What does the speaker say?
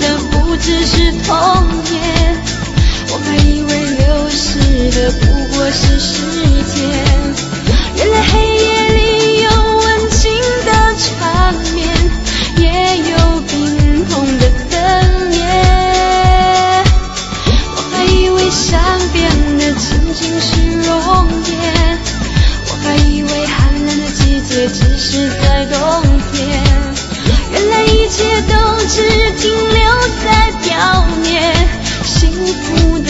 的不只是童年，我还以为流逝的不过是时间，原来黑夜里有温情的缠绵，也有冰冻的灯夜。我还以为善变的仅仅是容颜，我还以为寒冷的季节只是在冬天，原来一切都只停留在表面，幸福